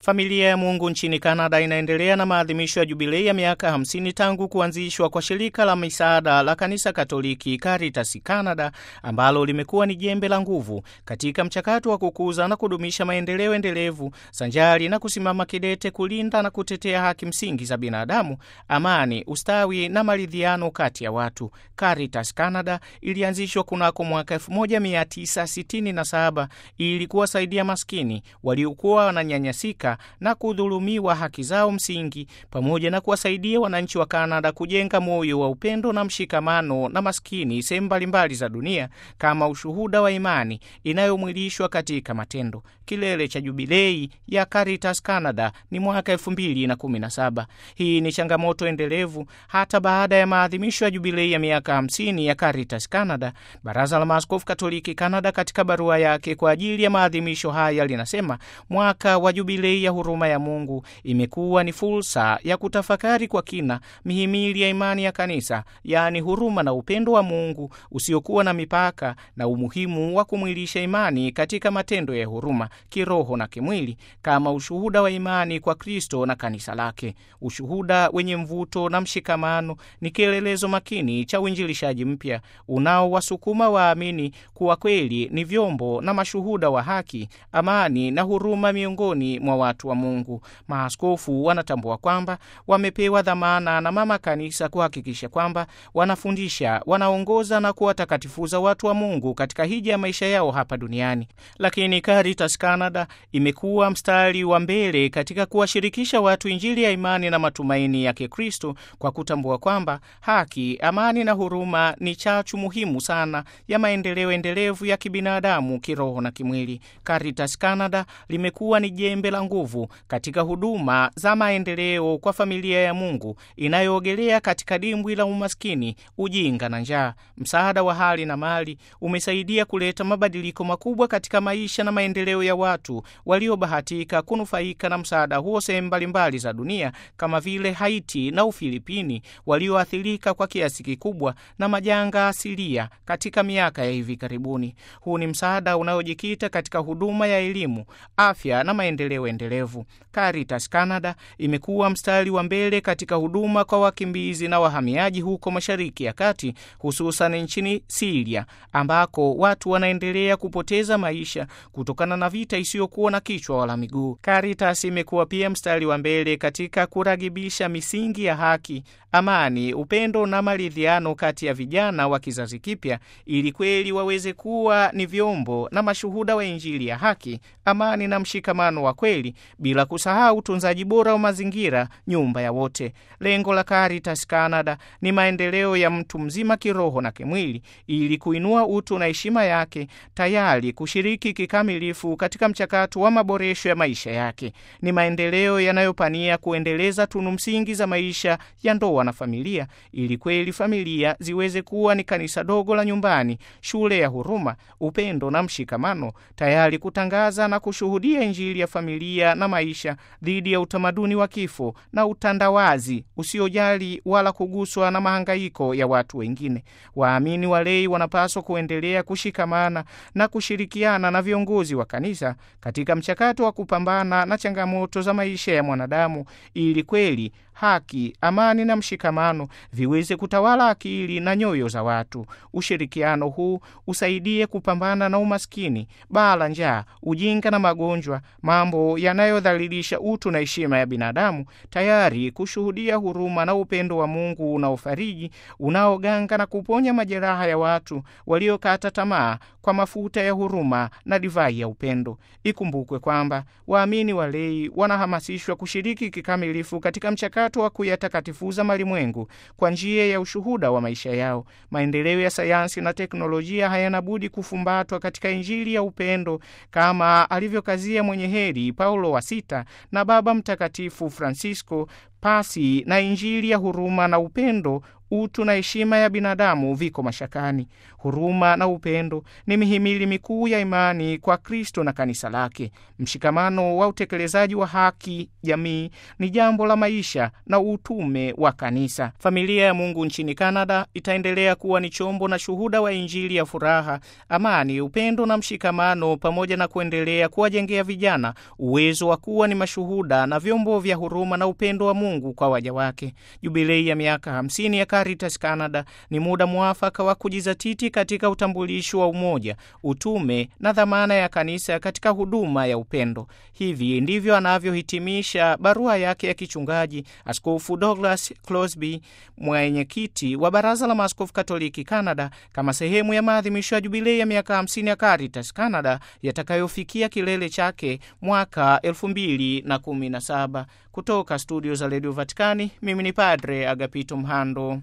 Familia ya Mungu nchini Kanada inaendelea na maadhimisho ya jubilei ya miaka 50 tangu kuanzishwa kwa shirika la misaada la Kanisa Katoliki Caritas Canada, ambalo limekuwa ni jembe la nguvu katika mchakato wa kukuza na kudumisha maendeleo endelevu sanjari na kusimama kidete kulinda na kutetea haki msingi za binadamu, amani, ustawi na maridhiano kati ya watu. Caritas Canada ilianzishwa kunako mwaka 1967 ili kuwasaidia maskini waliokuwa wananyanyasika na kudhulumiwa haki zao msingi, pamoja na kuwasaidia wananchi wa Kanada kujenga moyo wa upendo na mshikamano na maskini sehemu mbalimbali za dunia, kama ushuhuda wa imani inayomwilishwa katika matendo. Kilele cha jubilei ya Caritas Canada ni mwaka 2017. Hii ni changamoto endelevu hata baada ya maadhimisho ya jubilei ya miaka 50 ya Caritas Canada. Baraza la Maaskofu Katoliki Canada katika barua yake kwa ajili ya maadhimisho haya linasema mwaka wa jubilei ya huruma ya Mungu imekuwa ni fursa ya kutafakari kwa kina mihimili ya imani ya kanisa, yaani huruma na upendo wa Mungu usiokuwa na mipaka, na umuhimu wa kumwilisha imani katika matendo ya huruma kiroho na kimwili kama ushuhuda wa imani kwa Kristo na kanisa lake. Ushuhuda wenye mvuto na mshikamano ni kielelezo makini cha uinjilishaji mpya unaowasukuma waamini kuwa kweli ni vyombo na mashuhuda wa haki, amani na huruma miongoni mwa watu wa Mungu. Maaskofu wanatambua kwamba wamepewa dhamana na mama kanisa kuhakikisha kwamba wanafundisha, wanaongoza na kuwatakatifuza watu wa Mungu katika hija ya maisha yao hapa duniani. Lakini Caritas Canada imekuwa mstari wa mbele katika kuwashirikisha watu injili ya imani na matumaini ya Kikristo, kwa kutambua kwamba haki, amani na huruma ni chachu muhimu sana ya maendeleo endelevu ya kibinadamu kiroho na kimwili. Caritas Canada limekuwa ni jembe la nguvu katika huduma za maendeleo kwa familia ya Mungu inayoogelea katika dimbwi la umaskini, ujinga na njaa. Msaada wa hali na mali umesaidia kuleta mabadiliko makubwa katika maisha na maendeleo ya watu waliobahatika kunufaika na msaada huo sehemu mbalimbali za dunia, kama vile Haiti na Ufilipini, walioathirika kwa kiasi kikubwa na majanga asilia katika miaka ya hivi karibuni. Huu ni msaada unaojikita katika huduma ya elimu, afya na maendeleo endelevu. Caritas Canada imekuwa mstari wa mbele katika huduma kwa wakimbizi na wahamiaji huko Mashariki ya Kati, hususan nchini Syria, ambako watu wanaendelea kupoteza maisha kutokana na vita isiyokuwa na kichwa wala miguu. Caritas imekuwa pia mstari wa mbele katika kuragibisha misingi ya haki, amani, upendo na maridhiano kati ya vijana wa kizazi kipya, ili kweli waweze kuwa ni vyombo na mashuhuda wa injili ya haki, amani na mshikamano wa kweli, bila kusahau utunzaji bora wa mazingira, nyumba ya wote. Lengo la Caritas Canada ni maendeleo ya mtu mzima kiroho na kimwili, ili kuinua utu na heshima yake, tayari kushiriki kikamilifu katika mchakato wa maboresho ya maisha yake. Ni maendeleo yanayopania kuendeleza tunu msingi za maisha ya ndoa na familia, ili kweli familia ziweze kuwa ni kanisa dogo la nyumbani, shule ya huruma, upendo na mshikamano, tayari kutangaza na kushuhudia injili ya familia na maisha dhidi ya utamaduni wa kifo na utandawazi usiojali wala kuguswa na mahangaiko ya watu wengine. Waamini walei wanapaswa kuendelea kushikamana na kushirikiana na viongozi wa kanisa katika mchakato wa kupambana na changamoto za maisha ya mwanadamu, ili kweli haki, amani na mshikamano viweze kutawala akili na nyoyo za watu. Ushirikiano huu usaidie kupambana na umaskini, baa la njaa, ujinga na magonjwa, mambo yanayodhalilisha utu na heshima ya binadamu, tayari kushuhudia huruma na upendo wa Mungu unaofariji, unaoganga na kuponya majeraha ya watu waliokata tamaa kwa mafuta ya huruma na divai ya upendo. Ikumbukwe kwamba waamini walei wanahamasishwa kushiriki kikamilifu katika mchakato wa kuyatakatifuza malimwengu kwa njia ya ushuhuda wa maisha yao. Maendeleo ya sayansi na teknolojia hayana budi kufumbatwa katika injili ya upendo, kama alivyokazia mwenye heri Paulo wa Sita na Baba Mtakatifu Francisco, pasi na injili ya huruma na upendo utu na heshima ya binadamu viko mashakani. Huruma na upendo ni mihimili mikuu ya imani kwa Kristo na kanisa lake. Mshikamano wa utekelezaji wa haki jamii ni jambo la maisha na utume wa kanisa. Familia ya Mungu nchini Kanada itaendelea kuwa ni chombo na shuhuda wa Injili ya furaha, amani, upendo na mshikamano, pamoja na kuendelea kuwajengea vijana uwezo wa kuwa ni mashuhuda na vyombo vya huruma na upendo wa Mungu kwa waja wake. Jubilei ya miaka 50 ya Caritas Canada ni muda mwafaka wa kujizatiti katika utambulisho wa umoja, utume na dhamana ya kanisa katika huduma ya upendo. Hivi ndivyo anavyohitimisha barua yake ya kichungaji Askofu Douglas Crosby, mwenyekiti wa Baraza la Maaskofu Katoliki Canada, kama sehemu ya maadhimisho ya jubilei ya miaka 50 ya Caritas Canada yatakayofikia kilele chake mwaka 2017. Kutoka studio za Radio Vatikani, mimi ni Padre Agapito Mhando.